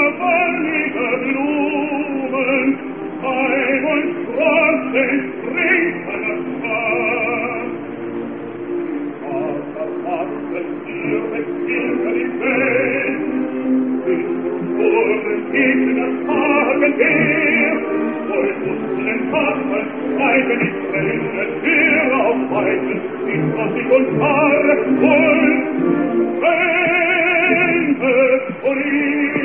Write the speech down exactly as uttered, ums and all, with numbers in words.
verliebe Blumen, Heim und Straßen springt das Paar. Aber was es dir mit Hilfe die Welt, bis vor geht das Tagenmeer, wohl muss den Tag bleiben nicht rennen, wir auf Weiten, in Passig und Haare, und Wände, und